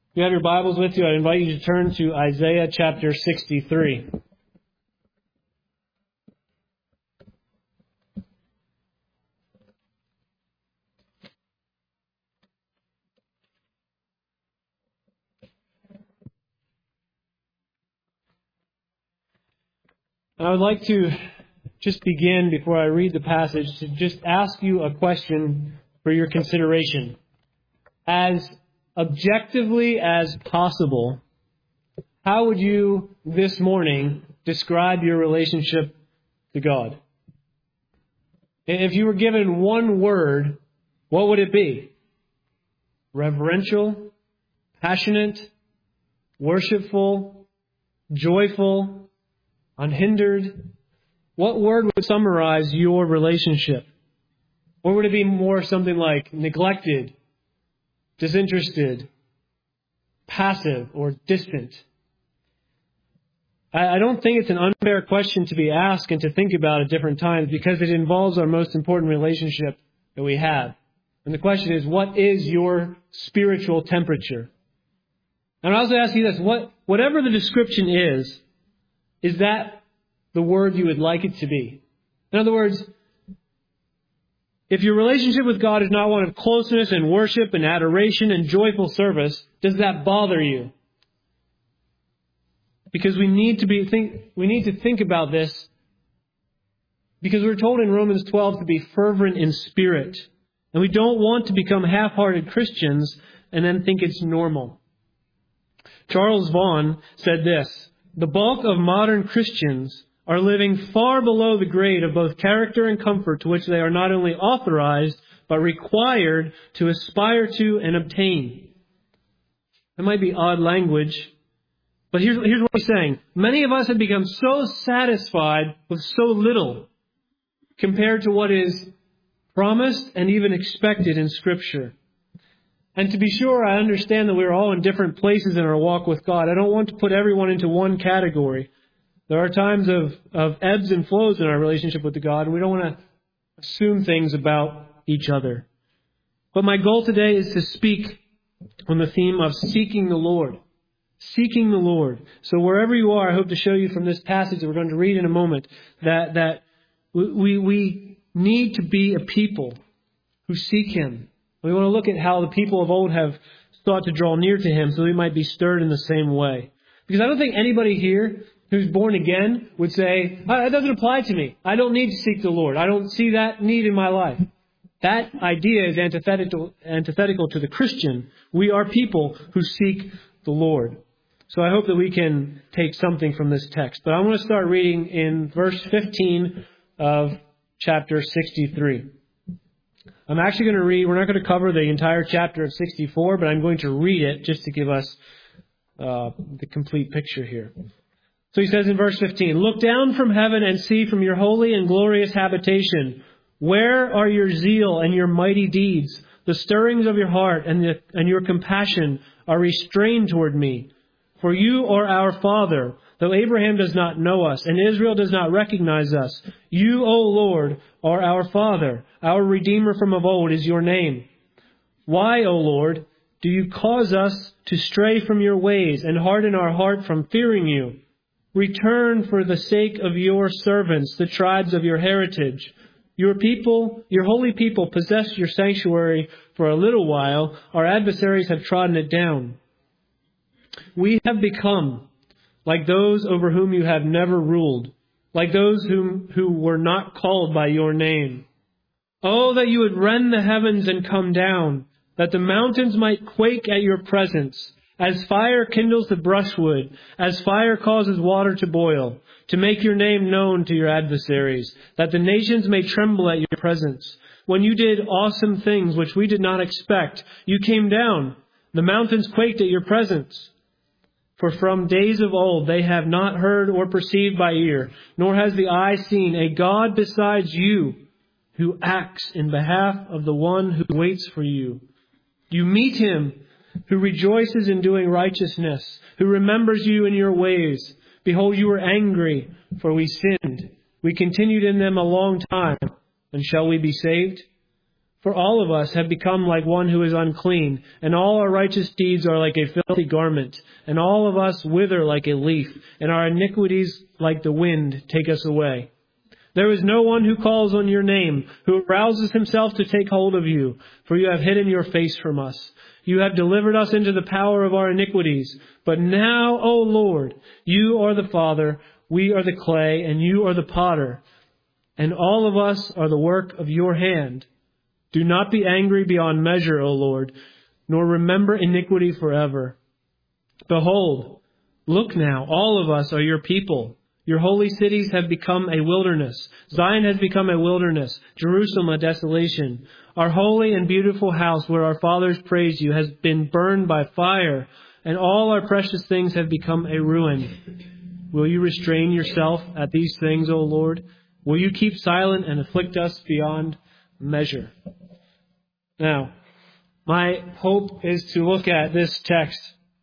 If you have your Bibles with you, I invite you to turn to Isaiah chapter 63. And I would like to just begin, before I read the passage, to just ask you a question for your consideration. As objectively as possible, how would you this morning describe your relationship to God? If you were given one word, what would it be? Reverential, passionate, worshipful, joyful, unhindered? What word would summarize your relationship? Or would it be more something like neglected, disinterested, passive, or distant? I don't think it's an unfair question to be asked and to think about at different times, because it involves our most important relationship that we have. And the question is, what is your spiritual temperature? And I also ask you this, whatever the description is that the word you would like it to be? In other words, if your relationship with God is not one of closeness and worship and adoration and joyful service, does that bother you? Because we need to think about this, because we're told in Romans 12 to be fervent in spirit. And we don't want to become half-hearted Christians and then think it's normal. Charles Vaughan said this: the bulk of modern Christians are living far below the grade of both character and comfort to which they are not only authorized, but required to aspire to and obtain. That might be odd language, but here's what he's saying. Many of us have become so satisfied with so little compared to what is promised and even expected in Scripture. And to be sure, I understand that we're all in different places in our walk with God. I don't want to put everyone into one category. There are times of ebbs and flows in our relationship with God, and we don't want to assume things about each other. But my goal today is to speak on the theme of seeking the Lord. Seeking the Lord. So wherever you are, I hope to show you from this passage that we're going to read in a moment that we need to be a people who seek Him. We want to look at how the people of old have sought to draw near to Him so we might be stirred in the same way. Because I don't think anybody here who's born again would say, "It doesn't apply to me. I don't need to seek the Lord. I don't see that need in my life." That idea is antithetical to the Christian. We are people who seek the Lord. So I hope that we can take something from this text. But I want to start reading in verse 15 of chapter 63. I'm actually going to read, we're not going to cover the entire chapter of 64, but I'm going to read it just to give us the complete picture here. So he says in verse 15, "Look down from heaven and see from your holy and glorious habitation. Where are your zeal and your mighty deeds? The stirrings of your heart and your compassion are restrained toward me. For you are our Father, though Abraham does not know us and Israel does not recognize us. You, O Lord, are our Father. Our Redeemer from of old is your name. Why, O Lord, do you cause us to stray from your ways and harden our heart from fearing you? Return for the sake of your servants, the tribes of your heritage. Your people, your holy people, possess your sanctuary for a little while. Our adversaries have trodden it down. We have become like those over whom you have never ruled, like those who were not called by your name. Oh, that you would rend the heavens and come down, that the mountains might quake at your presence, as fire kindles the brushwood, as fire causes water to boil, to make your name known to your adversaries, that the nations may tremble at your presence. When you did awesome things which we did not expect, you came down. The mountains quaked at your presence. For from days of old they have not heard or perceived by ear, nor has the eye seen a God besides you, who acts in behalf of the one who waits for you. You meet him who rejoices in doing righteousness, who remembers you in your ways. Behold, you were angry, for we sinned. We continued in them a long time, and shall we be saved? For all of us have become like one who is unclean, and all our righteous deeds are like a filthy garment, and all of us wither like a leaf, and our iniquities like the wind take us away. There is no one who calls on your name, who arouses himself to take hold of you, for you have hidden your face from us. You have delivered us into the power of our iniquities. But now, O Lord, you are the Father, we are the clay, and you are the potter, and all of us are the work of your hand. Do not be angry beyond measure, O Lord, nor remember iniquity forever. Behold, look now, all of us are your people. Your holy cities have become a wilderness. Zion has become a wilderness, Jerusalem a desolation. Our holy and beautiful house where our fathers praised you has been burned by fire, and all our precious things have become a ruin. Will you restrain yourself at these things, O Lord? Will you keep silent and afflict us beyond measure? Now, my hope is to look at this text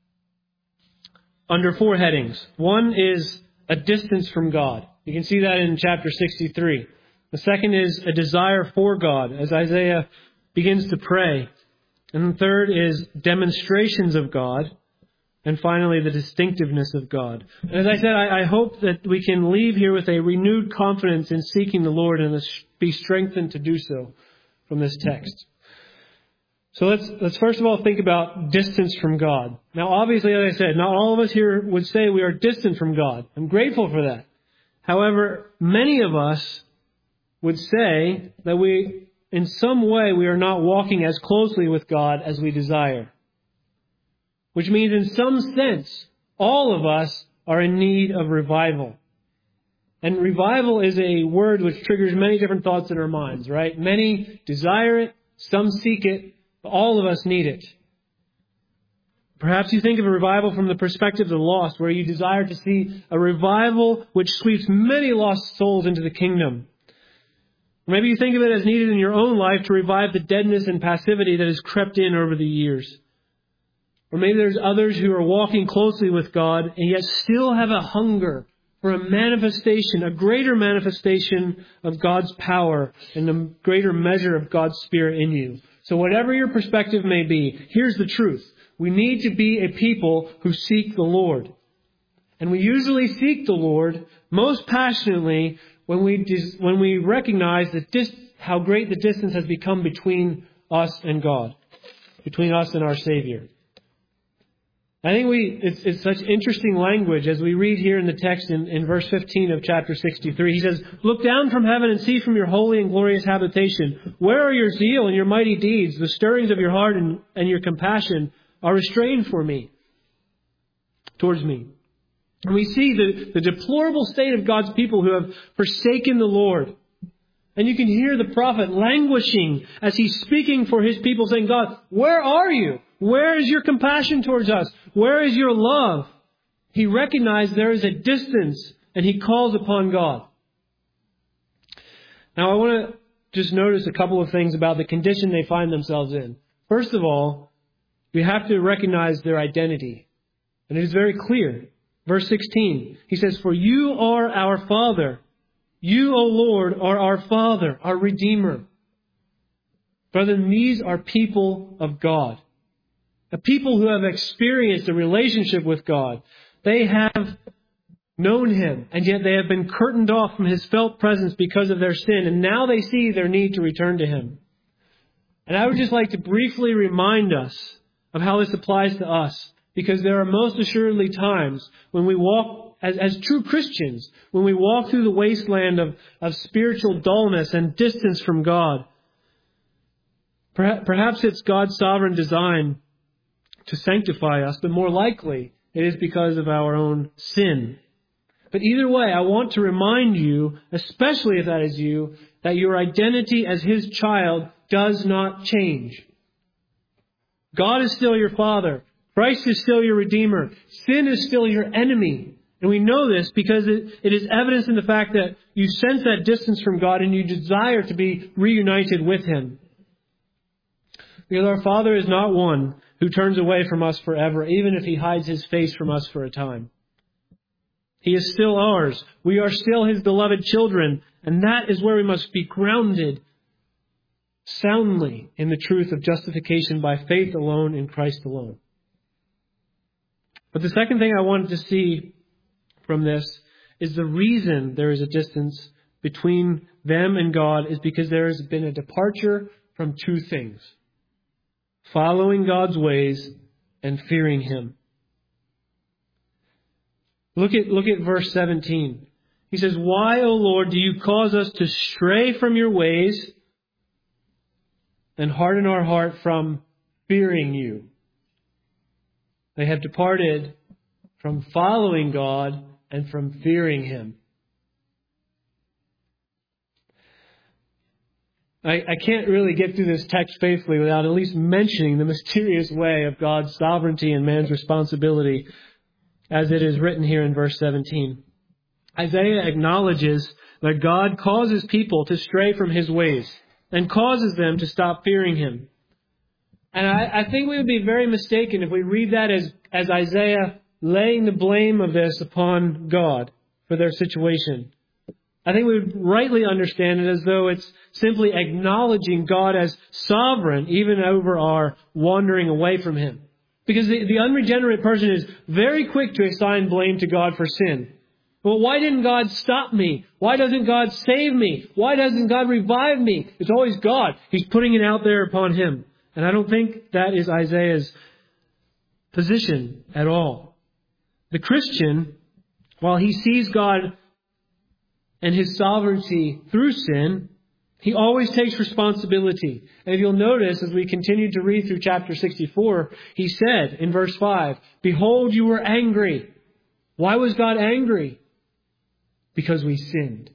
under 4 headings. One is a distance from God. You can see that in chapter 63. The second is a desire for God, as Isaiah begins to pray. And the third is demonstrations of God. And finally, the distinctiveness of God. And as I said, I hope that we can leave here with a renewed confidence in seeking the Lord and be strengthened to do so from this text. So let's first of all think about distance from God. Now, obviously, as I said, not all of us here would say we are distant from God. I'm grateful for that. However, many of us would say that in some way, we are not walking as closely with God as we desire. Which means in some sense, all of us are in need of revival. And revival is a word which triggers many different thoughts in our minds, right? Many desire it, some seek it, but all of us need it. Perhaps you think of a revival from the perspective of the lost, where you desire to see a revival which sweeps many lost souls into the kingdom. Maybe you think of it as needed in your own life to revive the deadness and passivity that has crept in over the years. Or maybe there's others who are walking closely with God and yet still have a hunger for a manifestation, a greater manifestation of God's power and a greater measure of God's Spirit in you. So whatever your perspective may be, here's the truth. We need to be a people who seek the Lord. And we usually seek the Lord most passionately when we recognize how great the distance has become between us and God, between us and our Savior. I think it's such interesting language as we read here in the text in verse 15 of chapter 63. He says, "Look down from heaven and see from your holy and glorious habitation. Where are your zeal and your mighty deeds? The stirrings of your heart and your compassion are restrained towards me." And we see the deplorable state of God's people who have forsaken the Lord. And you can hear the prophet languishing as he's speaking for his people, saying, "God, where are you? Where is your compassion towards us? Where is your love?" He recognized there is a distance, and he calls upon God. Now, I want to just notice a couple of things about the condition they find themselves in. First of all, we have to recognize their identity. And it is very clear. Verse 16, he says, "For you are our Father. You, O Lord, are our Father, our Redeemer." Brethren, these are people of God. A people who have experienced a relationship with God. They have known Him, and yet they have been curtained off from His felt presence because of their sin, and now they see their need to return to Him. And I would just like to briefly remind us of how this applies to us, because there are most assuredly times when we walk as true Christians, when we walk through the wasteland of spiritual dullness and distance from God. Perhaps it's God's sovereign design to sanctify us, but more likely it is because of our own sin. But either way, I want to remind you, especially if that is you, that your identity as His child does not change. God is still your Father. Christ is still your Redeemer. Sin is still your enemy. And we know this because it is evidence in the fact that you sense that distance from God and you desire to be reunited with Him. Because our Father is not one who turns away from us forever, even if He hides His face from us for a time. He is still ours. We are still His beloved children, and that is where we must be grounded. soundly in the truth of justification by faith alone in Christ alone. But the second thing I wanted to see from this is the reason there is a distance between them and God is because there has been a departure from two things: following God's ways and fearing Him. Look at verse 17. He says, "Why, O Lord, do you cause us to stray from your ways and harden our heart from fearing you?" They have departed from following God and from fearing Him. I can't really get through this text faithfully without at least mentioning the mysterious way of God's sovereignty and man's responsibility as it is written here in verse 17. Isaiah acknowledges that God causes people to stray from His ways and causes them to stop fearing Him. And I think we would be very mistaken if we read that as Isaiah laying the blame of this upon God for their situation. I think we would rightly understand it as though it's simply acknowledging God as sovereign even over our wandering away from Him. Because the unregenerate person is very quick to assign blame to God for sin. Well, why didn't God stop me? Why doesn't God save me? Why doesn't God revive me? It's always God. He's putting it out there upon Him. And I don't think that is Isaiah's position at all. The Christian, while he sees God and His sovereignty through sin, he always takes responsibility. And if you'll notice, as we continue to read through chapter 64, he said in verse 5, "Behold, you were angry." Why was God angry? Because we sinned.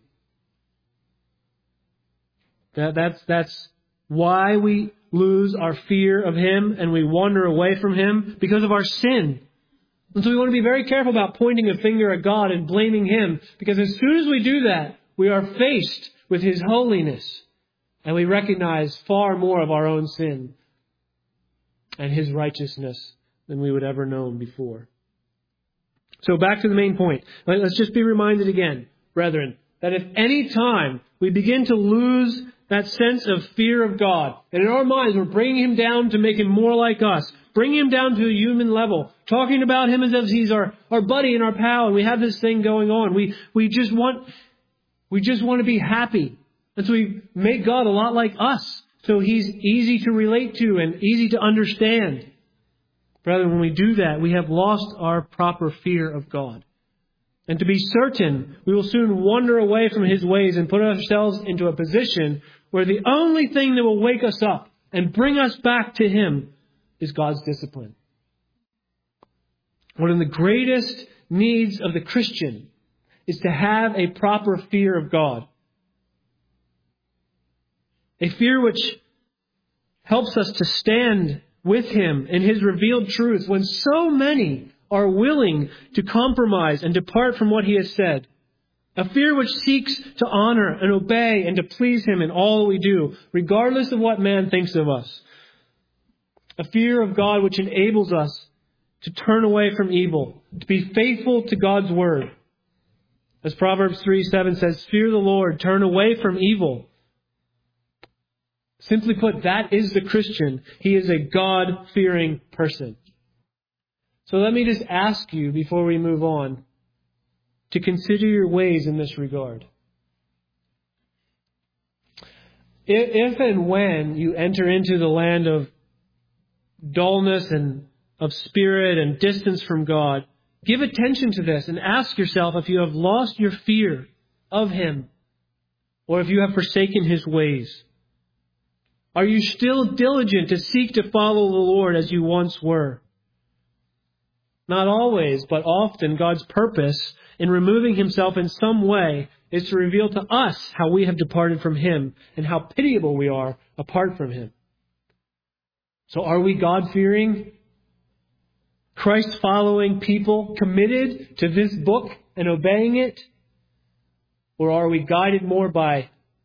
That's why we lose our fear of Him and we wander away from Him, because of our sin. And so we want to be very careful about pointing a finger at God and blaming Him, because as soon as we do that, we are faced with His holiness and we recognize far more of our own sin and His righteousness than we would ever known before. So back to the main point. Let's just be reminded again, brethren, that if any time we begin to lose that sense of fear of God, and in our minds we're bringing Him down to make Him more like us, bringing Him down to a human level, talking about Him as if He's our buddy and our pal, and we have this thing going on. We just want to be happy. And so we make God a lot like us, so He's easy to relate to and easy to understand. Brother, when we do that, we have lost our proper fear of God. And to be certain, we will soon wander away from His ways and put ourselves into a position where the only thing that will wake us up and bring us back to Him is God's discipline. One of the greatest needs of the Christian is to have a proper fear of God. A fear which helps us to stand with Him in His revealed truth when so many are willing to compromise and depart from what He has said. A fear which seeks to honor and obey and to please Him in all we do, regardless of what man thinks of us. A fear of God which enables us to turn away from evil, to be faithful to God's word. As Proverbs 3:7 says, "Fear the Lord, turn away from evil." Simply put, that is the Christian. He is a God-fearing person. So let me just ask you, before we move on, to consider your ways in this regard. If and when you enter into the land of dullness and of spirit and distance from God, give attention to this and ask yourself if you have lost your fear of Him or if you have forsaken His ways. Are you still diligent to seek to follow the Lord as you once were? Not always, but often God's purpose in removing Himself in some way is to reveal to us how we have departed from Him and how pitiable we are apart from Him. So are we God-fearing, Christ-following people committed to this book and obeying it? Or are we guided more by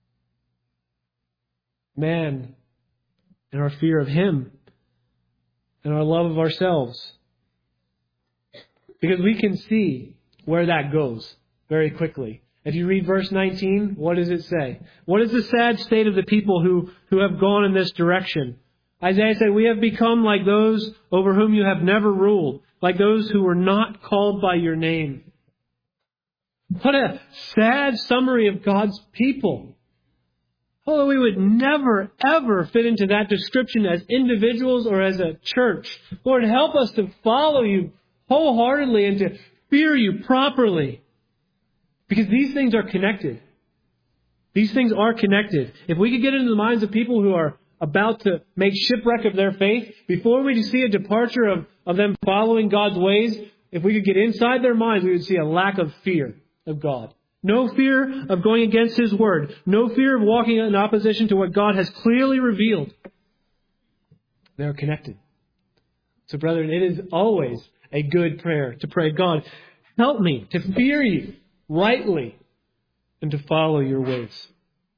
man and our fear of Him and our love of ourselves? Because we can see where that goes very quickly. If you read verse 19, what does it say? What is the sad state of the people who have gone in this direction? Isaiah said, we have become like those over whom you have never ruled, like those who were not called by your name. What a sad summary of God's people. Oh, we would never, ever fit into that description as individuals or as a church. Lord, help us to follow you wholeheartedly and to fear you properly. Because these things are connected. These things are connected. If we could get into the minds of people who are about to make shipwreck of their faith, before we see a departure of them following God's ways, if we could get inside their minds, we would see a lack of fear of God. No fear of going against His Word. No fear of walking in opposition to what God has clearly revealed. They're connected. So, brethren, it is always a good prayer to pray, God, help me to fear you rightly and to follow your ways.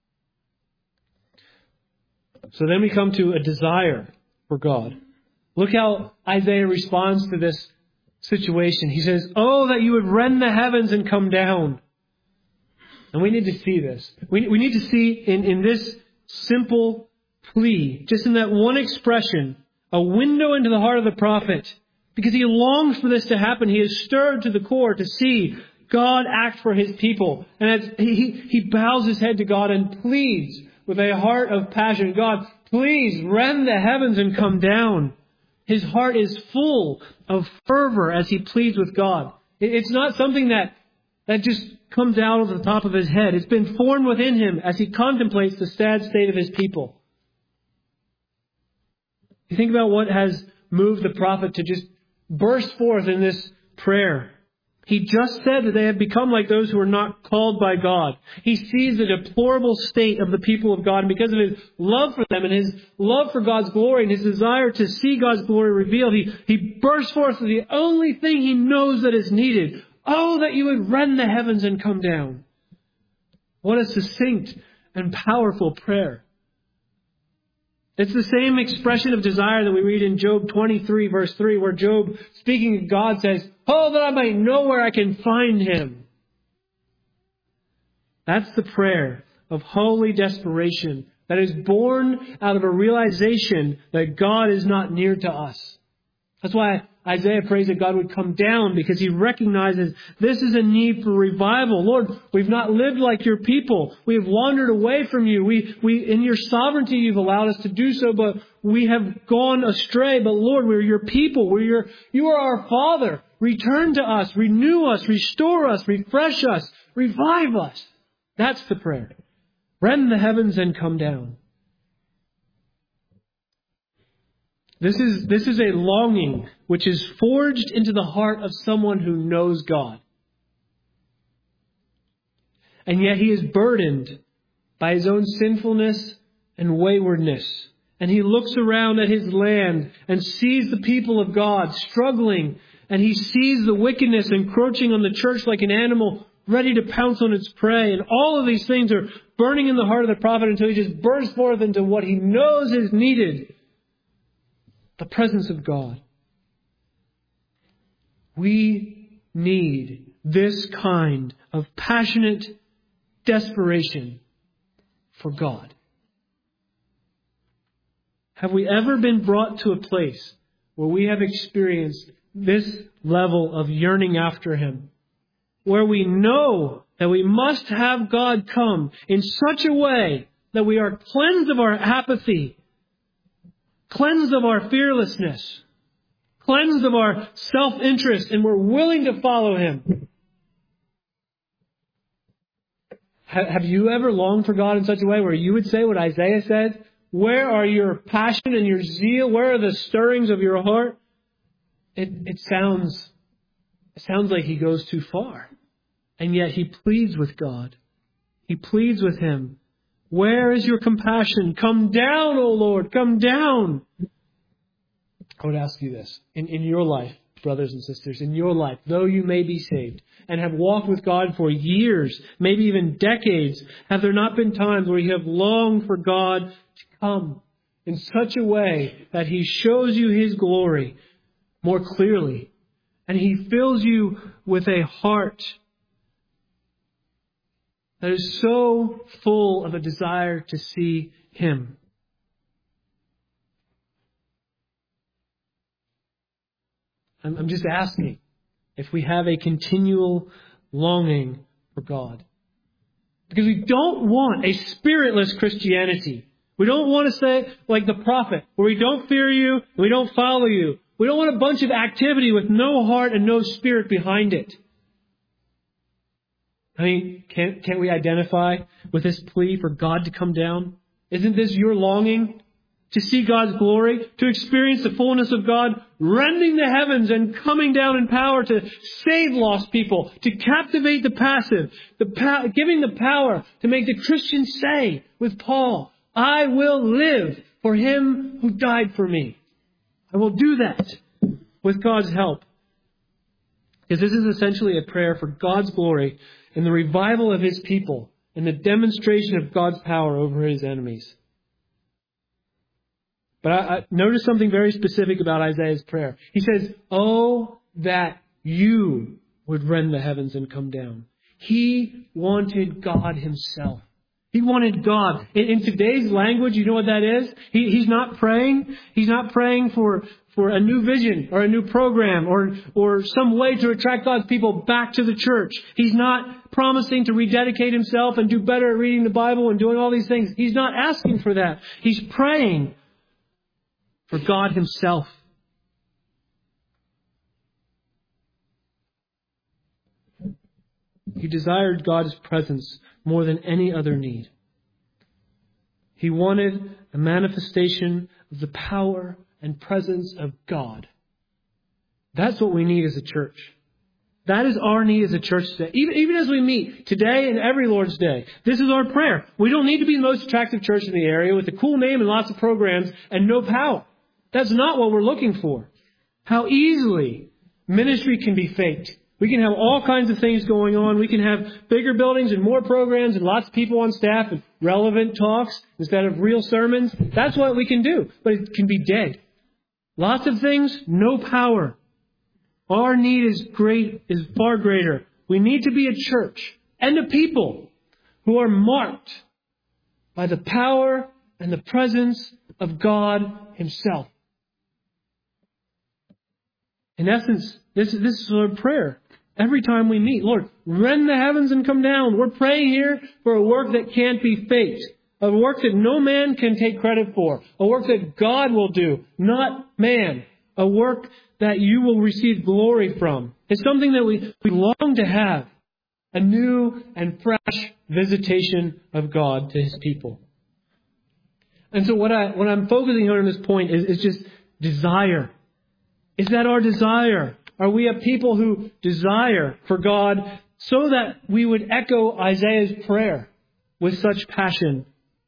So then we come to a desire for God. Look how Isaiah responds to this situation. He says, oh, that you would rend the heavens and come down. And we need to see this. We need to see in this simple plea, just in that one expression, a window into the heart of the prophet. Because he longs for this to happen. He is stirred to the core to see God act for His people. And as he bows his head to God and pleads with a heart of passion, God, please rend the heavens and come down. His heart is full of fervor as he pleads with God. It's not something that just comes out of the top of his head. It's been formed within him as he contemplates the sad state of his people. You think about what has moved the prophet to just burst forth in this prayer. He just said that they have become like those who are not called by God. He sees the deplorable state of the people of God. And because of His love for them and His love for God's glory and His desire to see God's glory revealed, he bursts forth with the only thing He knows that is needed. Oh, that you would rend the heavens and come down. What a succinct and powerful prayer. It's the same expression of desire that we read in Job 23, verse 3, where Job, speaking to God, says, oh, that I might know where I can find Him. That's the prayer of holy desperation that is born out of a realization that God is not near to us. That's why Isaiah prays that God would come down, because he recognizes this is a need for revival. Lord, we've not lived like your people. We have wandered away from you. We in your sovereignty, you've allowed us to do so, but we have gone astray. But Lord, we're your people. You are our Father. Return to us, renew us, restore us, refresh us, revive us. That's the prayer. Rend the heavens and come down. This is a longing which is forged into the heart of someone who knows God. And yet he is burdened by his own sinfulness and waywardness. And he looks around at his land and sees the people of God struggling. And he sees the wickedness encroaching on the church like an animal ready to pounce on its prey. And all of these things are burning in the heart of the prophet until he just bursts forth into what he knows is needed. The presence of God. We need this kind of passionate desperation for God. Have we ever been brought to a place where we have experienced this level of yearning after Him? Where we know that we must have God come in such a way that we are cleansed of our apathy, cleansed of our fearlessness, cleansed of our self-interest, and we're willing to follow Him. Have you ever longed for God in such a way where you would say what Isaiah said? Where are your passion and your zeal? Where are the stirrings of your heart? It sounds like he goes too far. And yet he pleads with God. He pleads with Him. Where is your compassion? Come down, O Lord, come down. I would ask you this. In your life, brothers and sisters, in your life, though you may be saved and have walked with God for years, maybe even decades, have there not been times where you have longed for God to come in such a way that He shows you His glory more clearly and He fills you with a heart that is so full of a desire to see Him. I'm just asking if we have a continual longing for God. Because we don't want a spiritless Christianity. We don't want to say, like the prophet, where we don't fear you and we don't follow you. We don't want a bunch of activity with no heart and no spirit behind it. I mean, can't we identify with this plea for God to come down? Isn't this your longing? To see God's glory, to experience the fullness of God, rending the heavens and coming down in power to save lost people, to captivate the passive, giving the power to make the Christian say with Paul, I will live for Him who died for me. I will do that with God's help. Because this is essentially a prayer for God's glory in the revival of His people and the demonstration of God's power over His enemies. But I notice something very specific about Isaiah's prayer. He says, oh, that you would rend the heavens and come down. He wanted God Himself. He wanted God. In today's language, you know what that is? He's not praying. He's not praying for a new vision or a new program or some way to attract God's people back to the church. He's not promising to rededicate Himself and do better at reading the Bible and doing all these things. He's not asking for that. He's praying for God Himself. He desired God's presence more than any other need. He wanted a manifestation of the power and presence of God. That's what we need as a church. That is our need as a church today. Even as we meet today and every Lord's Day, this is our prayer. We don't need to be the most attractive church in the area with a cool name and lots of programs and no power. That's not what we're looking for. How easily ministry can be faked. We can have all kinds of things going on. We can have bigger buildings and more programs and lots of people on staff and relevant talks instead of real sermons. That's what we can do. But it can be dead. Lots of things, no power. Our need is far greater. We need to be a church and a people who are marked by the power and the presence of God Himself. In essence, this is our prayer. Every time we meet, Lord, rend the heavens and come down. We're praying here for a work that can't be faked. A work that no man can take credit for. A work that God will do, not man. A work that you will receive glory from. It's something that we long to have. A new and fresh visitation of God to His people. And so what I'm focusing on in this point is just desire. Is that our desire? Are we a people who desire for God so that we would echo Isaiah's prayer with such passion?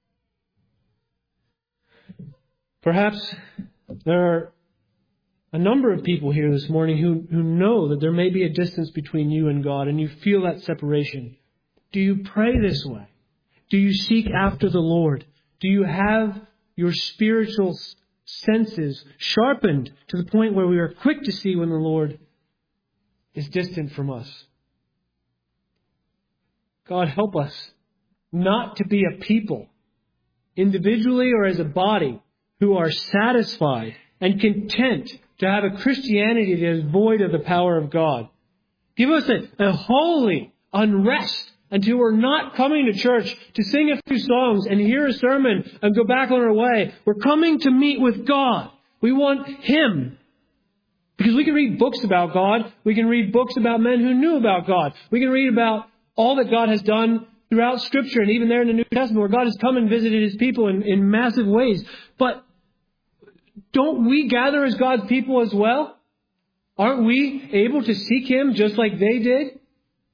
Perhaps there are a number of people here this morning who know that there may be a distance between you and God, and you feel that separation. Do you pray this way? Do you seek after the Lord? Do you have your spiritual senses sharpened to the point where we are quick to see when the Lord is distant from us? God, help us not to be a people, individually or as a body, who are satisfied and content to have a Christianity that is void of the power of God. Give us a holy unrest until we're not coming to church to sing a few songs and hear a sermon and go back on our way. We're coming to meet with God. We want Him. Because we can read books about God. We can read books about men who knew about God. We can read about all that God has done throughout Scripture and even there in the New Testament where God has come and visited His people in massive ways. But don't we gather as God's people as well? Aren't we able to seek Him just like they did?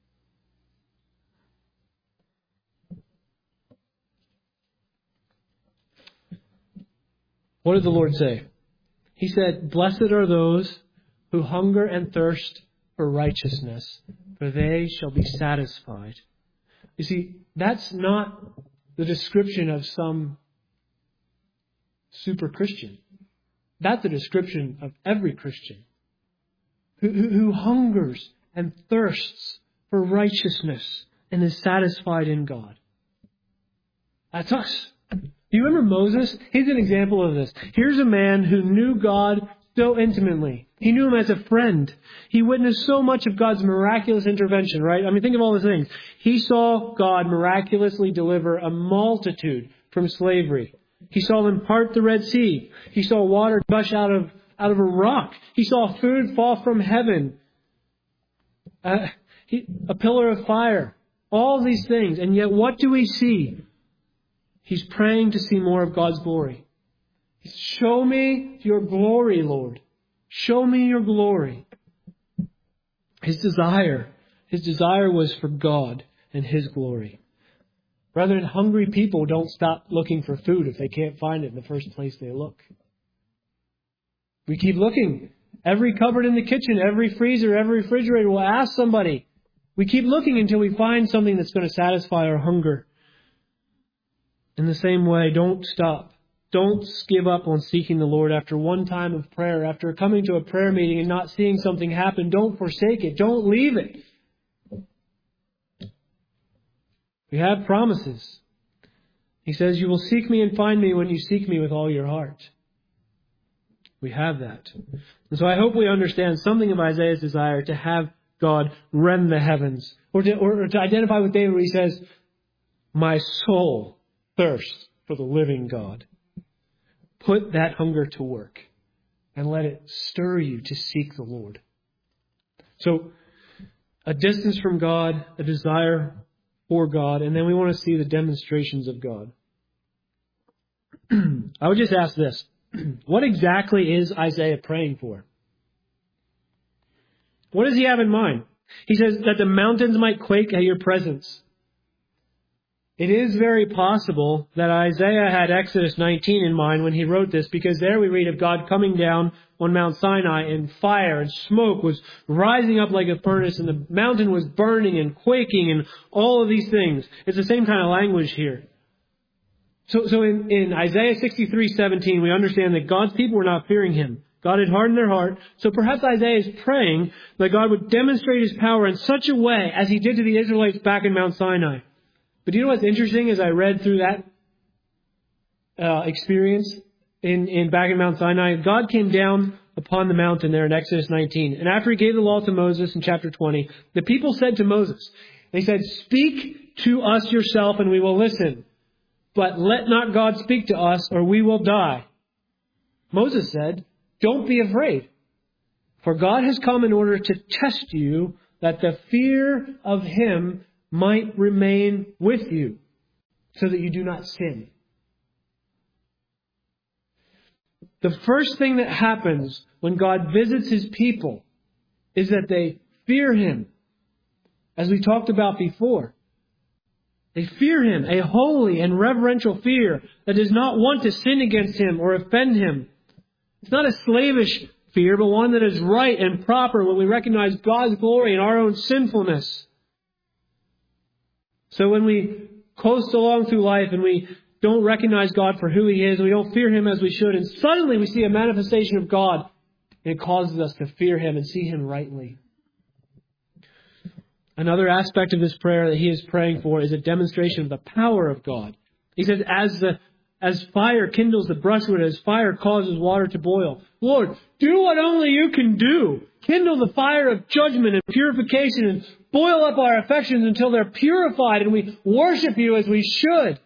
What did the Lord say? He said, "Blessed are those who hunger and thirst for righteousness, for they shall be satisfied." You see, that's not the description of some super Christian. That's a description of every Christian who hungers and thirsts for righteousness, and is satisfied in God. That's us. Do you remember Moses? He's an example of this. Here's a man who knew God so intimately. He knew him as a friend. He witnessed so much of God's miraculous intervention, right? I mean, think of all the things. He saw God miraculously deliver a multitude from slavery. He saw them part the Red Sea. He saw water gush out of a rock. He saw food fall from heaven. A pillar of fire. All these things. And yet what do we see? He's praying to see more of God's glory. Show me your glory, Lord. Show me your glory. His desire was for God and His glory. Brethren, hungry people don't stop looking for food if they can't find it in the first place they look. We keep looking. Every cupboard in the kitchen, every freezer, every refrigerator will ask somebody. We keep looking until we find something that's going to satisfy our hunger. In the same way, don't stop. Don't give up on seeking the Lord after one time of prayer, after coming to a prayer meeting and not seeing something happen. Don't forsake it. Don't leave it. We have promises. He says, you will seek me and find me when you seek me with all your heart. We have that. And so I hope we understand something of Isaiah's desire to have God rend the heavens. Or to identify with David where he says, my soul thirsts for the living God. Put that hunger to work and let it stir you to seek the Lord. So, a distance from God, a desire for God, and then we want to see the demonstrations of God. I would just ask this. What exactly is Isaiah praying for? What does he have in mind? He says that the mountains might quake at your presence. It is very possible that Isaiah had Exodus 19 in mind when he wrote this, because there we read of God coming down on Mount Sinai and fire and smoke was rising up like a furnace and the mountain was burning and quaking and all of these things. It's the same kind of language here. So in Isaiah 63:17, we understand that God's people were not fearing Him. God had hardened their heart. So perhaps Isaiah is praying that God would demonstrate His power in such a way as He did to the Israelites back in Mount Sinai. But do you know what's interesting as I read through that experience back in Mount Sinai? God came down upon the mountain there in Exodus 19. And after He gave the law to Moses in chapter 20, the people said to Moses, they said, speak to us yourself and we will listen. But let not God speak to us or we will die. Moses said, don't be afraid. For God has come in order to test you that the fear of Him might remain with you so that you do not sin. The first thing that happens when God visits His people is that they fear Him. As we talked about before, they fear Him, a holy and reverential fear that does not want to sin against Him or offend Him. It's not a slavish fear, but one that is right and proper when we recognize God's glory and our own sinfulness. So when we coast along through life and we don't recognize God for who He is, and we don't fear Him as we should, and suddenly we see a manifestation of God, and it causes us to fear Him and see Him rightly. Another aspect of this prayer that he is praying for is a demonstration of the power of God. He says, as fire kindles the brushwood, as fire causes water to boil. Lord, do what only you can do. Kindle the fire of judgment and purification and boil up our affections until they're purified and we worship you as we should.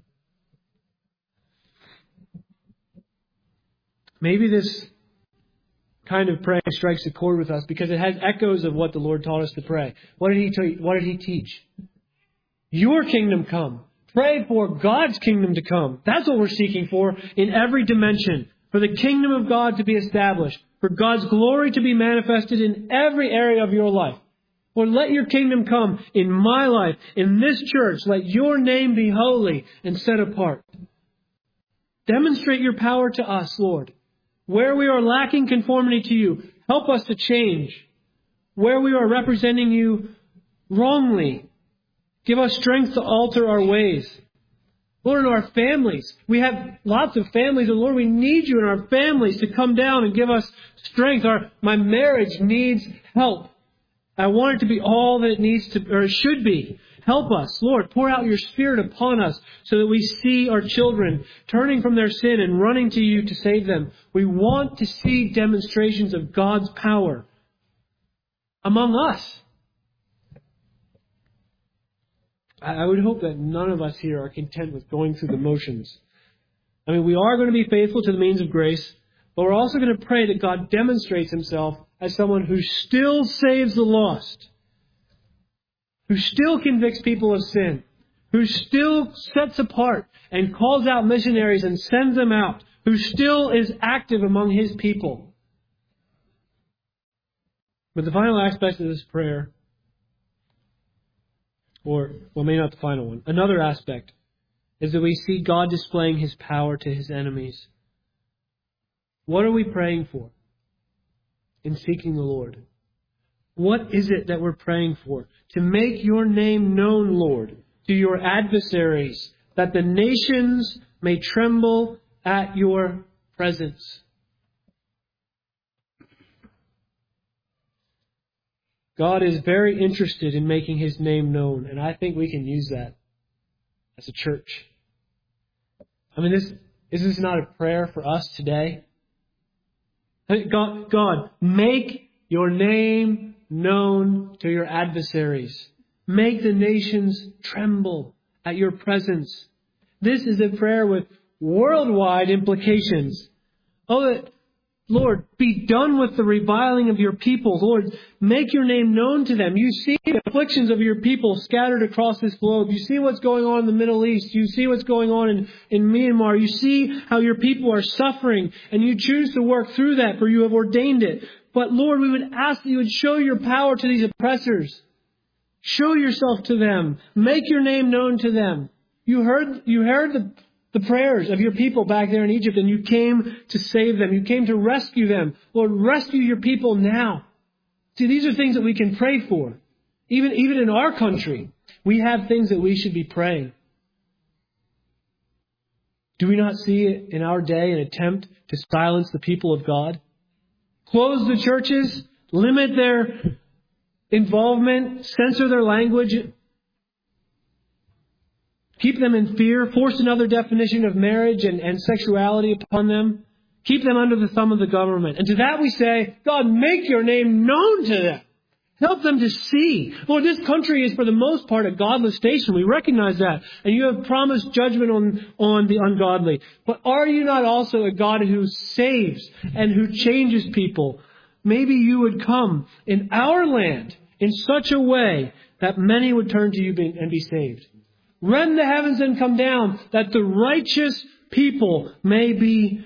Maybe this kind of praying strikes a chord with us because it has echoes of what the Lord taught us to pray. What did He teach? Your kingdom come. Pray for God's kingdom to come. That's what we're seeking for in every dimension. For the kingdom of God to be established. For God's glory to be manifested in every area of your life. Lord, let your kingdom come in my life, in this church. Let your name be holy and set apart. Demonstrate your power to us, Lord. Where we are lacking conformity to you, help us to change. Where we are representing you wrongly, give us strength to alter our ways. Lord, in our families, we have lots of families, and Lord, we need you in our families to come down and give us strength. My marriage needs help. I want it to be all that it needs to, or it should be. help us. Lord, pour out your Spirit upon us so that we see our children turning from their sin and running to you to save them. We want to see demonstrations of God's power among us. I would hope that none of us here are content with going through the motions. I mean, we are going to be faithful to the means of grace, but we're also going to pray that God demonstrates himself as someone who still saves the lost, who still convicts people of sin, who still sets apart and calls out missionaries and sends them out, who still is active among his people. But the final aspect of this prayer, maybe not the final one, another aspect is that we see God displaying his power to his enemies. What are we praying for in seeking the Lord? What is it that we're praying for? To make your name known, Lord, to your adversaries, that the nations may tremble at your presence. God is very interested in making his name known, and I think we can use that as a church. I mean, is this not a prayer for us today? God, make your name known to your adversaries. Make the nations tremble at your presence. This is a prayer with worldwide implications. Oh, Lord, be done with the reviling of your people. Lord, make your name known to them. You see the afflictions of your people scattered across this globe. You see what's going on in the Middle East. You see what's going on in Myanmar. You see how your people are suffering, and you choose to work through that, for you have ordained it. But Lord, we would ask that you would show your power to these oppressors. Show yourself to them. Make your name known to them. You heard the prayers of your people back there in Egypt, and you came to save them. You came to rescue them. Lord, rescue your people now. See, these are things that we can pray for. Even in our country, we have things that we should be praying. Do we not see in our day an attempt to silence the people of God? Close the churches, limit their involvement, censor their language, keep them in fear, force another definition of marriage and sexuality upon them, keep them under the thumb of the government. And to that we say, God, make your name known to them. Help them to see. Lord, this country is for the most part a godless station. We recognize that. And you have promised judgment on the ungodly. But are you not also a God who saves and who changes people? Maybe you would come in our land in such a way that many would turn to you and be saved. Rend the heavens and come down, that the righteous people may be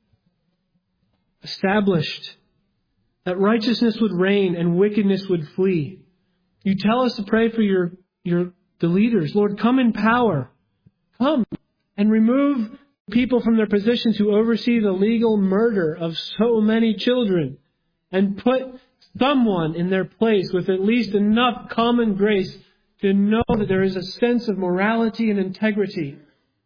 established, that righteousness would reign and wickedness would flee. You tell us to pray for the leaders. Lord, come in power. Come and remove people from their position to oversee the legal murder of so many children, and put someone in their place with at least enough common grace to know that there is a sense of morality and integrity.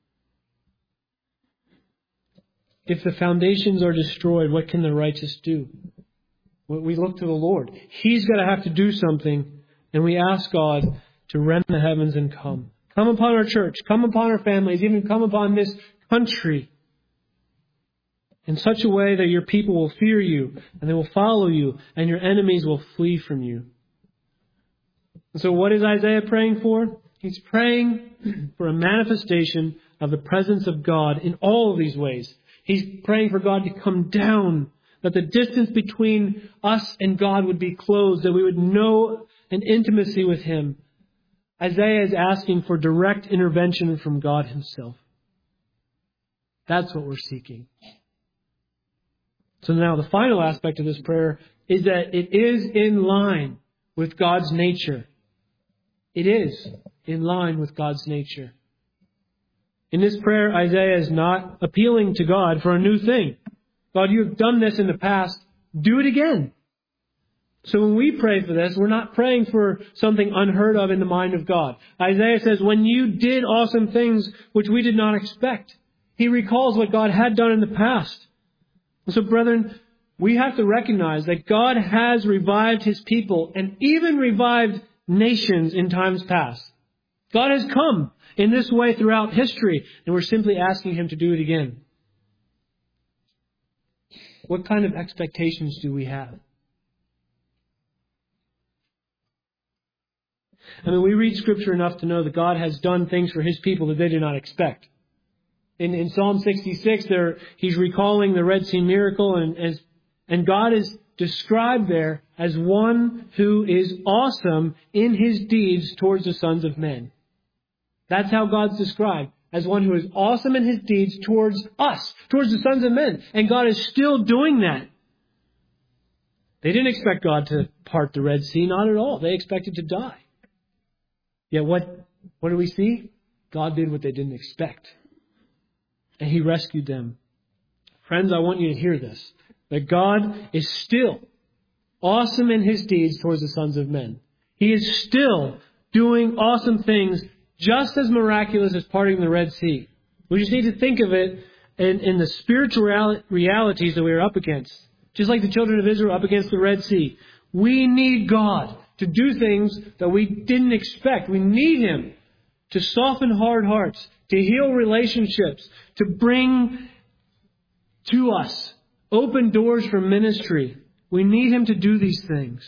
If the foundations are destroyed, what can the righteous do? Well, we look to the Lord. He's going to have to do something, and we ask God to rend the heavens and come. Come upon our church, come upon our families, even come upon this country in such a way that your people will fear you, and they will follow you, and your enemies will flee from you. And so what is Isaiah praying for? He's praying for a manifestation of the presence of God in all of these ways. He's praying for God to come down, that the distance between us and God would be closed, that we would know an intimacy with him. Isaiah is asking for direct intervention from God himself. That's what we're seeking. So now the final aspect of this prayer is that it is in line with God's nature. It is in line with God's nature. In this prayer, Isaiah is not appealing to God for a new thing. God, you have done this in the past. Do it again. So when we pray for this, we're not praying for something unheard of in the mind of God. Isaiah says, when you did awesome things which we did not expect. He recalls what God had done in the past. And so, brethren, we have to recognize that God has revived his people and even revived nations in times past. God has come in this way throughout history, and we're simply asking Him to do it again. What kind of expectations do we have? I mean, we read Scripture enough to know that God has done things for His people that they did not expect. In Psalm 66, He's recalling the Red Sea miracle, and God is described there as one who is awesome in His deeds towards the sons of men. That's how God's described, as one who is awesome in His deeds towards us, towards the sons of men. And God is still doing that. They didn't expect God to part the Red Sea, not at all. They expected to die. Yet what do we see? God did what they didn't expect. And He rescued them. Friends, I want you to hear this. That God is still awesome in His deeds towards the sons of men. He is still doing awesome things just as miraculous as parting the Red Sea. We just need to think of it in the spiritual realities that we are up against. Just like the children of Israel up against the Red Sea. We need God to do things that we didn't expect. We need Him to soften hard hearts, to heal relationships, to bring to us open doors for ministry. We need Him to do these things.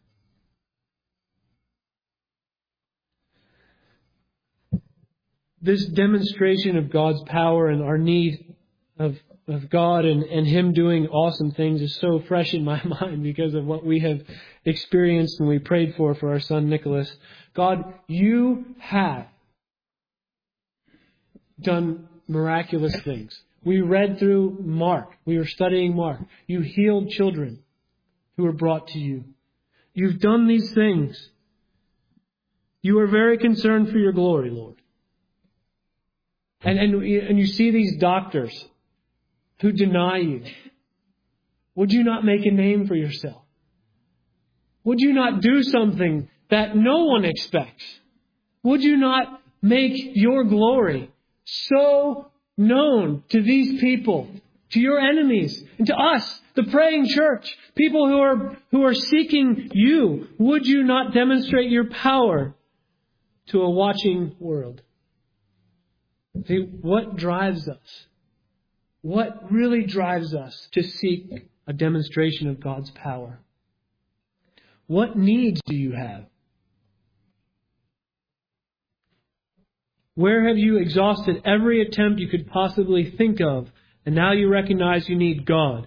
This demonstration of God's power and our need of God and Him doing awesome things is so fresh in my mind because of what we have experienced and we prayed for our son Nicholas. God, You have done miraculous things. We read through Mark. We were studying Mark. You healed children who were brought to You. You've done these things. You are very concerned for Your glory, Lord. And you see these doctors who deny You. Would You not make a name for Yourself? Would You not do something that no one expects? Would You not make Your glory so known to these people, to Your enemies, and to us, the praying church, people who are seeking You? Would You not demonstrate Your power to a watching world? See, what drives us? What really drives us to seek a demonstration of God's power? What needs do you have? Where have you exhausted every attempt you could possibly think of, and now you recognize you need God?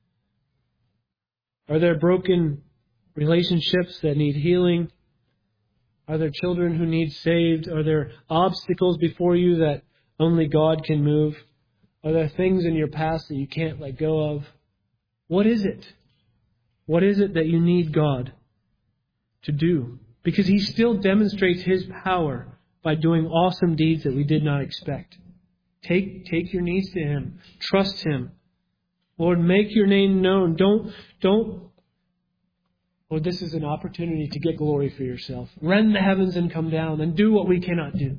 Are there broken relationships that need healing? Are there children who need saved? Are there obstacles before you that only God can move? Are there things in your past that you can't let go of? What is it? What is it that you need God to do? Because He still demonstrates His power by doing awesome deeds that we did not expect. Take your needs to Him. Trust Him. Lord, make Your name known. Don't. Lord, this is an opportunity to get glory for Yourself. Rend the heavens and come down and do what we cannot do.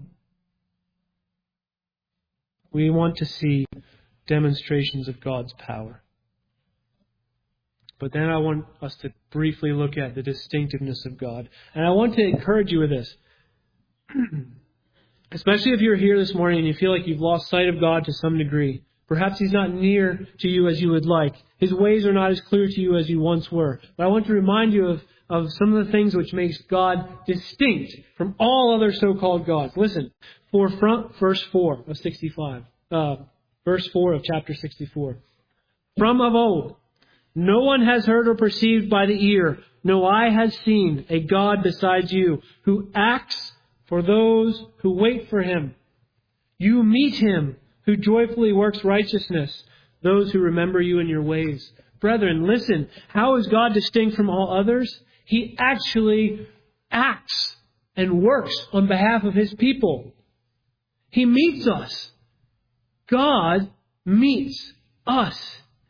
We want to see demonstrations of God's power. But then I want us to briefly look at the distinctiveness of God. And I want to encourage you with this. Especially if you're here this morning and you feel like you've lost sight of God to some degree. Perhaps He's not near to you as you would like. His ways are not as clear to you as you once were. But I want to remind you of some of the things which makes God distinct from all other so-called gods. Listen, verse 4 of 65. Verse 4 of chapter 64. From of old, no one has heard or perceived by the ear, no eye has seen a God besides You, who acts for those who wait for Him. You meet Him, who joyfully works righteousness, those who remember You in Your ways. Brethren, listen, how is God distinct from all others? He actually acts and works on behalf of His people. He meets us. God meets us.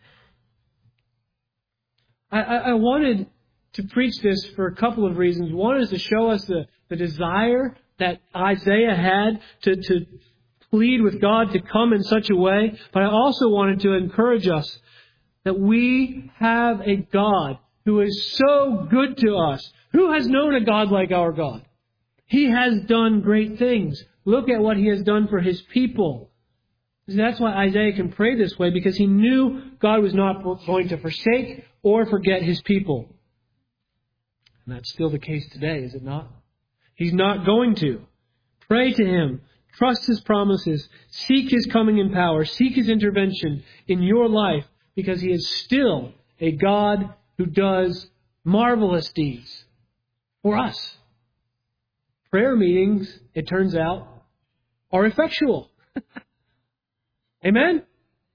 I wanted to preach this for a couple of reasons. One is to show us the desire that Isaiah had to plead with God to come in such a way. But I also wanted to encourage us that we have a God who is so good to us. Who has known a God like our God? He has done great things. Look at what He has done for His people. That's why Isaiah can pray this way, because he knew God was not going to forsake or forget His people. And that's still the case today, is it not? He's not going to. Pray to Him. Trust His promises. Seek His coming in power. Seek His intervention in your life, because He is still a God who does marvelous deeds for us. Prayer meetings, it turns out, are effectual. Amen?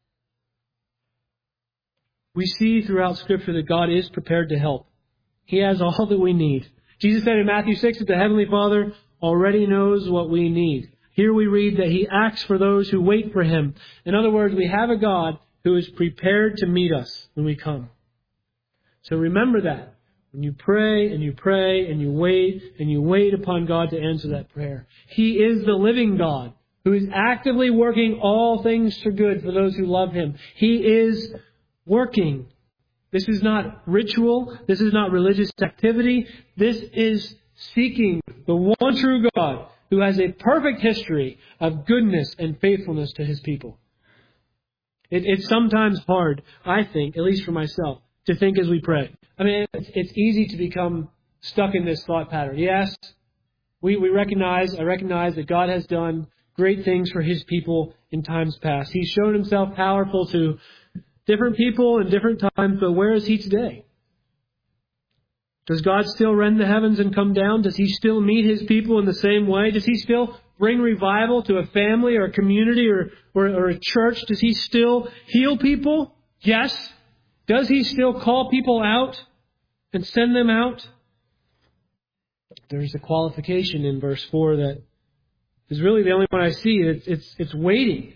We see throughout Scripture that God is prepared to help. He has all that we need. Jesus said in Matthew 6 that the Heavenly Father already knows what we need. Here we read that He acts for those who wait for Him. In other words, we have a God who is prepared to meet us when we come. So remember that. When you pray and you pray and you wait upon God to answer that prayer. He is the living God who is actively working all things for good for those who love Him. He is working. This is not ritual. This is not religious activity. This is seeking the one true God who has a perfect history of goodness and faithfulness to His people. It's sometimes hard, I think, at least for myself, to think as we pray. I mean, it's easy to become stuck in this thought pattern. Yes, I recognize that God has done great things for His people in times past. He's shown Himself powerful to different people in different times, but where is He today? Does God still rend the heavens and come down? Does He still meet His people in the same way? Does He still bring revival to a family or a community or a church? Does He still heal people? Yes. Does He still call people out and send them out? There's a qualification in verse 4 that is really the only one I see. It's waiting.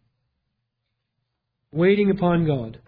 Waiting upon God.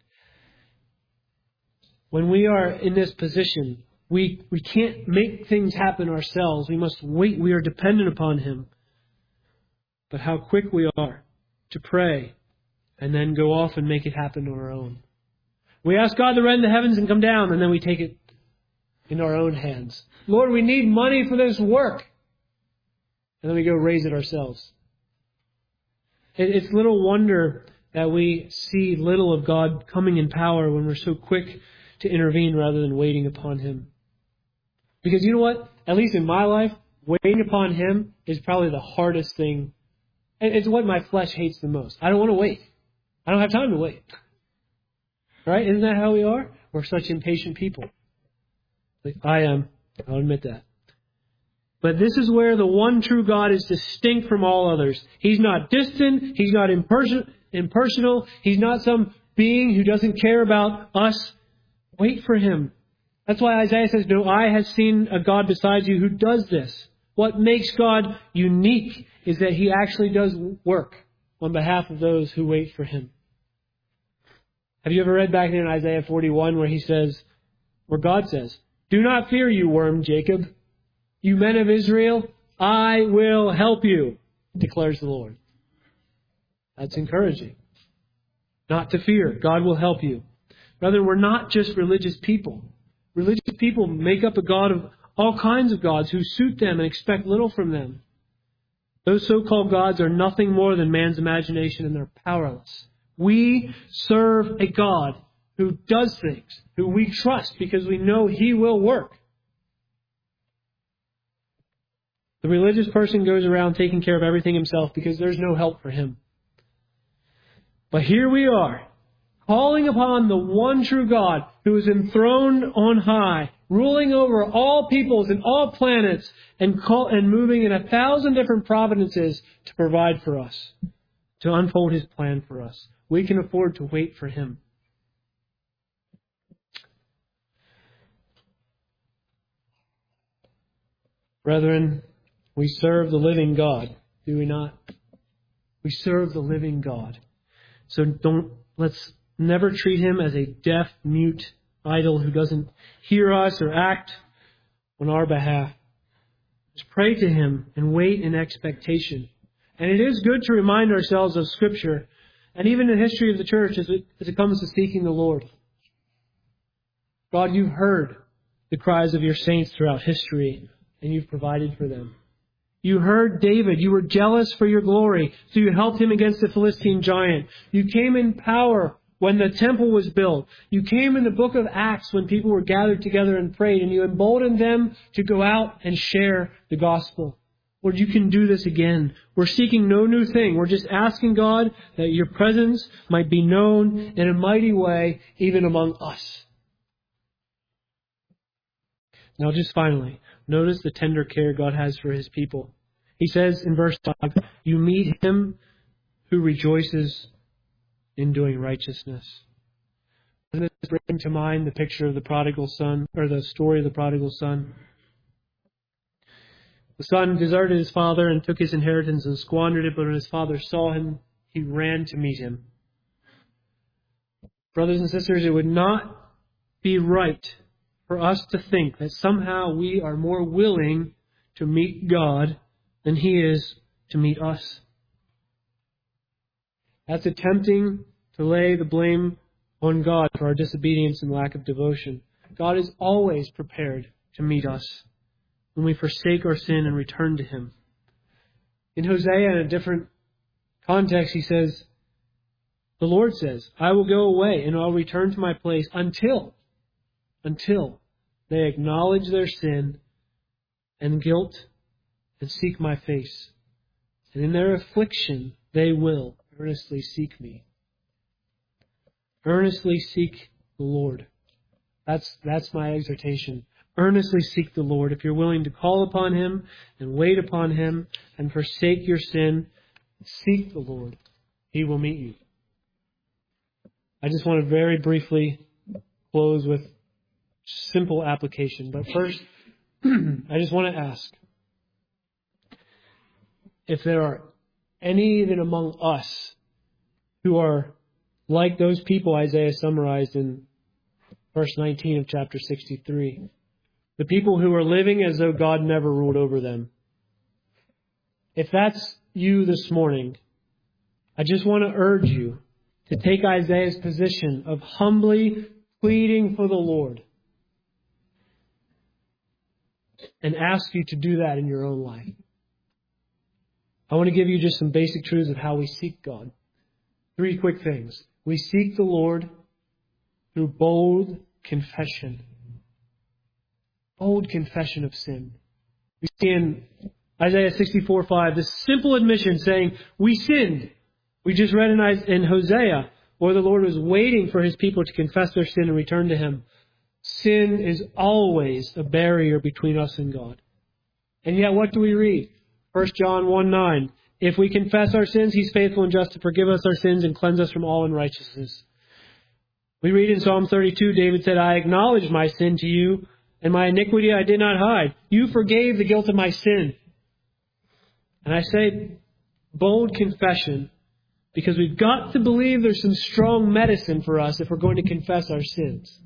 When we are in this position, we can't make things happen ourselves. We must wait. We are dependent upon Him. But how quick we are to pray and then go off and make it happen on our own. We ask God to rend the heavens and come down, and then we take it in our own hands. Lord, we need money for this work. And then we go raise it ourselves. It's little wonder that we see little of God coming in power when we're so quick to intervene rather than waiting upon Him. Because you know what? At least in my life, waiting upon Him is probably the hardest thing. It's what my flesh hates the most. I don't want to wait. I don't have time to wait. Right? Isn't that how we are? We're such impatient people. I am. I'll admit that. But this is where the one true God is distinct from all others. He's not distant. He's not impersonal. He's not some being who doesn't care about us. Wait for Him. That's why Isaiah says, no eye has seen a God besides you who does this. What makes God unique is that He actually does work on behalf of those who wait for Him. Have you ever read back in Isaiah 41 where God says, do not fear, you worm Jacob. You men of Israel, I will help you, declares the Lord. That's encouraging. Not to fear. God will help you. Rather, we're not just religious people. Religious people make up a God of all kinds of gods who suit them and expect little from them. Those so-called gods are nothing more than man's imagination, and they're powerless. We serve a God who does things, who we trust because we know He will work. The religious person goes around taking care of everything himself because there's no help for him. But here we are, calling upon the one true God who is enthroned on high, ruling over all peoples and all planets, and moving in 1,000 different providences to provide for us, to unfold His plan for us. We can afford to wait for Him. Brethren, we serve the living God, do we not? We serve the living God. So let's never treat Him as a deaf, mute idol who doesn't hear us or act on our behalf. Just pray to Him and wait in expectation. And it is good to remind ourselves of Scripture and even the history of the church as it comes to seeking the Lord. God, you've heard the cries of your saints throughout history. and you've provided for them. You heard David. You were jealous for your glory, so you helped him against the Philistine giant. You came in power when the temple was built. You came in the book of Acts when people were gathered together and prayed, and you emboldened them to go out and share the gospel. Lord, you can do this again. We're seeking no new thing. We're just asking God that your presence might be known in a mighty way, even among us. Now, just finally, notice the tender care God has for his people. He says in verse 5, you meet him who rejoices in doing righteousness. Doesn't this bring to mind the picture of the prodigal son, or the story of the prodigal son? The son deserted his father and took his inheritance and squandered it, but when his father saw him, he ran to meet him. Brothers and sisters, it would not be right for us to think that somehow we are more willing to meet God than he is to meet us. That's attempting to lay the blame on God for our disobedience and lack of devotion. God is always prepared to meet us when we forsake our sin and return to him. In Hosea, in a different context, he says, the Lord says, I will go away and I'll return to my place until they acknowledge their sin and guilt and seek my face. And in their affliction, they will earnestly seek me. Earnestly seek the Lord. That's my exhortation. Earnestly seek the Lord. If you're willing to call upon him and wait upon him and forsake your sin, seek the Lord. He will meet you. I just want to very briefly close with simple application. But first, I just want to ask if there are any even among us who are like those people Isaiah summarized in verse 19 of chapter 63. The people who are living as though God never ruled over them. If that's you this morning, I just want to urge you to take Isaiah's position of humbly pleading for the Lord and ask you to do that in your own life. I want to give you just some basic truths of how we seek God. 3 quick things. We seek the Lord through bold confession. Bold confession of sin. We see in Isaiah 64:5 this simple admission saying, we sinned. We just read in Hosea where the Lord was waiting for his people to confess their sin and return to him. Sin is always a barrier between us and God. And yet what do we read? 1 John 1:9. If we confess our sins, he's faithful and just to forgive us our sins and cleanse us from all unrighteousness. We read in Psalm 32, David said, I acknowledged my sin to you, and my iniquity I did not hide. You forgave the guilt of my sin. And I say bold confession because we've got to believe there's some strong medicine for us if we're going to confess our sins.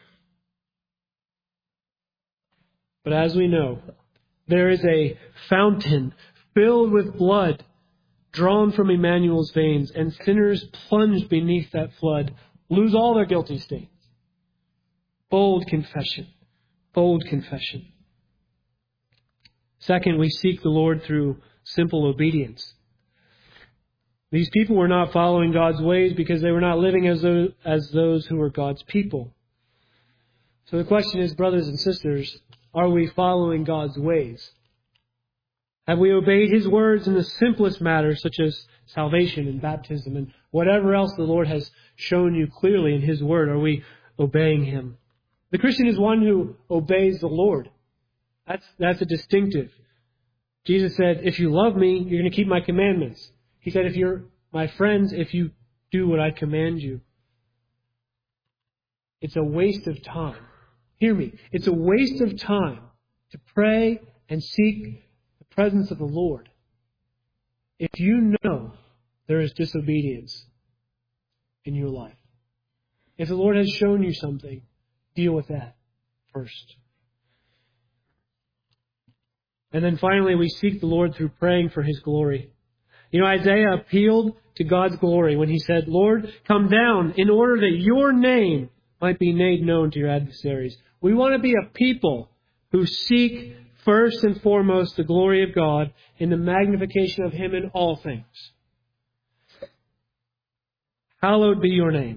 But as we know, there is a fountain filled with blood drawn from Emmanuel's veins, and sinners plunged beneath that flood lose all their guilty stains. Bold confession. Bold confession. Second, we seek the Lord through simple obedience. These people were not following God's ways because they were not living as those who were God's people. So the question is, brothers and sisters, are we following God's ways? Have we obeyed his words in the simplest matters such as salvation and baptism and whatever else the Lord has shown you clearly in his word? Are we obeying him? The Christian is one who obeys the Lord. That's a distinctive. Jesus said, if you love me, you're going to keep my commandments. He said, if you're my friends, if you do what I command you. It's a waste of time. Hear me. It's a waste of time to pray and seek the presence of the Lord if you know there is disobedience in your life. If the Lord has shown you something, deal with that first. And then finally, we seek the Lord through praying for his glory. You know, Isaiah appealed to God's glory when he said, Lord, come down in order that your name might be made known to your adversaries. We want to be a people who seek first and foremost the glory of God and the magnification of Him in all things. Hallowed be your name.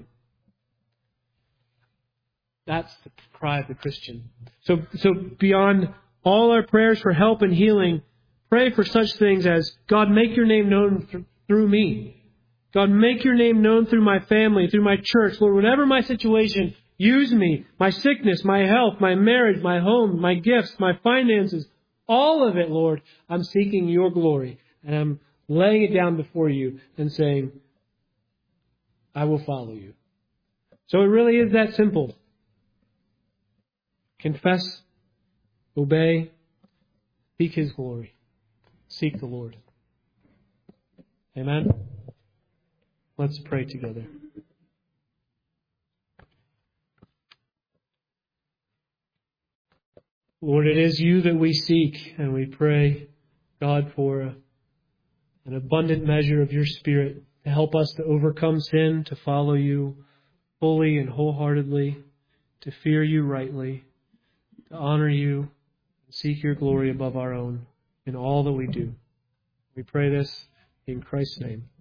That's the cry of the Christian. So beyond all our prayers for help and healing, pray for such things as, God, make your name known through me. God, make your name known through my family, through my church. Lord, whatever my situation, use me, my sickness, my health, my marriage, my home, my gifts, my finances, all of it, Lord. I'm seeking your glory. And I'm laying it down before you and saying, I will follow you. So it really is that simple. Confess, obey, seek His glory. Seek the Lord. Amen? Let's pray together. Lord, it is you that we seek, and we pray, God, for an abundant measure of your Spirit to help us to overcome sin, to follow you fully and wholeheartedly, to fear you rightly, to honor you, and seek your glory above our own in all that we do. We pray this in Christ's name.